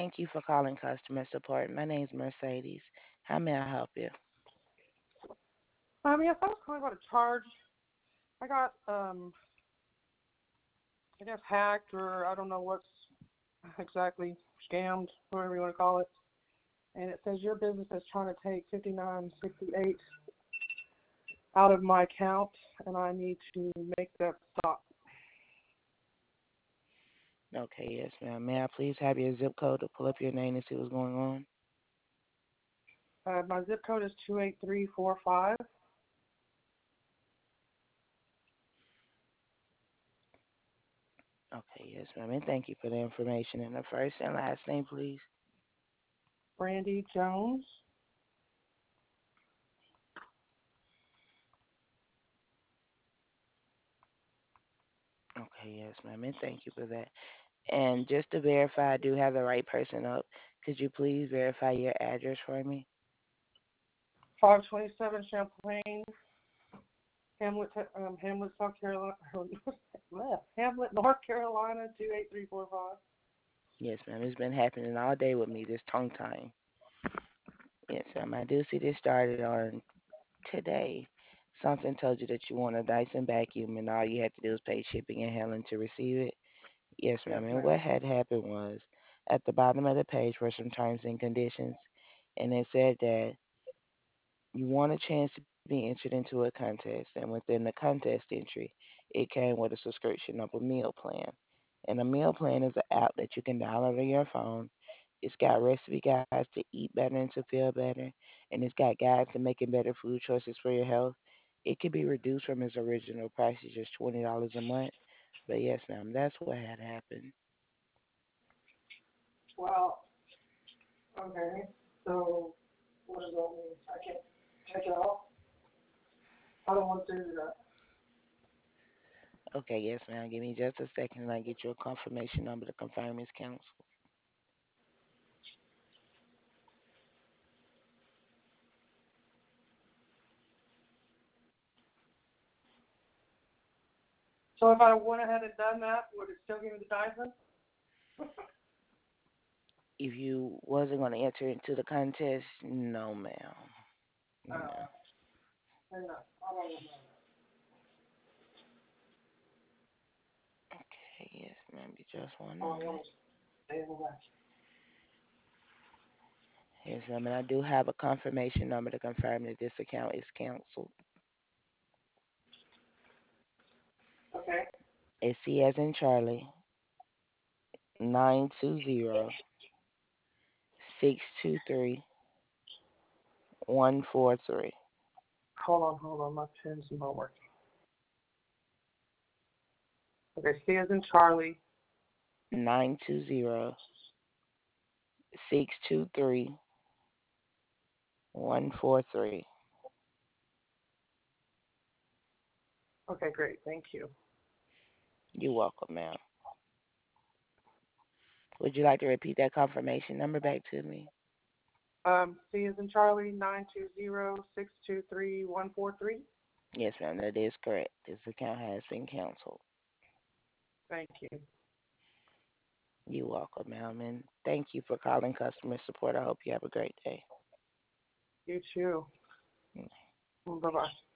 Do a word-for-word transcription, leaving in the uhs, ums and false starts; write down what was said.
Thank you for calling customer support. My name's Mercedes. How may I help you? Um, yes, I was calling about a charge. I got, um, I guess, hacked, or I don't know what's exactly scammed, whatever you want to call it. And it says your business is trying to take fifty-nine sixty-eight out of my account, and I need to make that stop. Okay, yes, ma'am. May I please have your zip code to pull up your name and see what's going on? Uh, my zip code is two eight three four five. Okay, yes, ma'am. And thank you for the information. And the first and last name, please. Brandy Jones. Okay, yes, ma'am. And thank you for that. And just to verify I do have the right person up, could you please verify your address for me? five twenty-seven Champlain, Hamlet, um, Hamlet, South Carolina. Hamlet, North Carolina, two eight three four five. Yes, ma'am. It's been happening all day with me, this tongue time. Yes, ma'am. I do see this started on today. Something told you that you want a Dyson vacuum and all you had to do was pay shipping and handling to receive it. Yes, Yes, ma'am. And ma'am. what had happened was at the bottom of the page were some terms and conditions, and it said that you want a chance to be entered into a contest, and within the contest entry, it came with a subscription of a meal plan. And a meal plan is an app that you can download on your phone. It's got recipe guides to eat better and to feel better, and it's got guides to making better food choices for your health. It could be reduced from its original price of just twenty dollars a month. But yes, ma'am, that's what had happened. Well, okay. So, what does that mean? I can't take it off? I don't want to do that. Okay, yes, ma'am. Give me just a second and I get you a confirmation number to confirm his counsel. So, if I went ahead and done that, would it still give me the Dyson? If you wasn't going to enter into the contest, no, ma'am. No. Uh, hang on. I don't know. Okay, yes, ma'am. Be just one I don't moment. want to stay in the back. Yes, ma'am. And I do have a confirmation number to confirm that this account is canceled. Okay. It's C as in Charlie, nine two zero six two three one four three. Hold on, hold on. My pen's not working. Okay, C as in Charlie. Nine two zero six two three one four three. Okay, great. Thank you. You're welcome, ma'am. Would you like to repeat that confirmation number back to me? Um, C as in Charlie, nine two zero six two three one four three. Yes, ma'am, that is correct. This account has been canceled. Thank you. You're welcome, ma'am, and thank you for calling customer support. I hope you have a great day. You too. Bye bye.